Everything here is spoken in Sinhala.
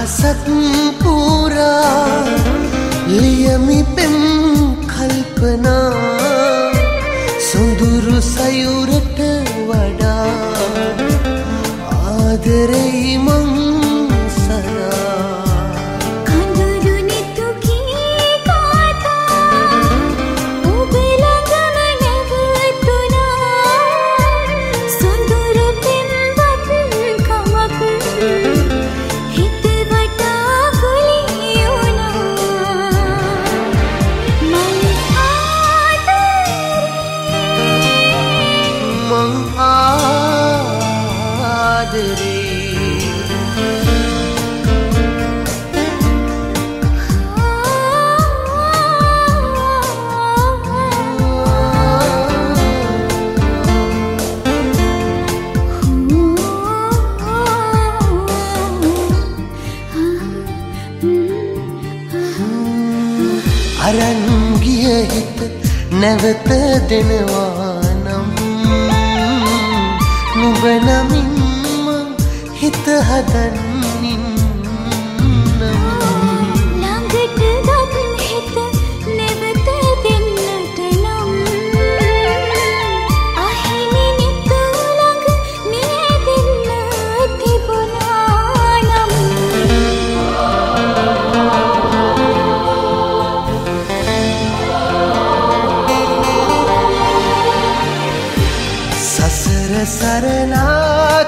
දහසක් පුරා ලියමි පෙම් කල්පනා සොඳුරු සයුරට වඩා ආදරෙයි මං සරා කඳුළු නිතුකී කාතා ඔබ ළඟම නැවතුණා සොඳුරු පෙම්වත් කමක් හිත වටා ගුලී වුණා මං ආදරේ අරන් ගිය හිත නැවත දෙනවා නම් නුඹ නමින්ම හිත හදන්නින් ළඟට ගත් හිත නැවත දෙන්නට නම් අහිමි නිතු ළඟ මියැදෙන්න තිබුණා නම් සසර සරණා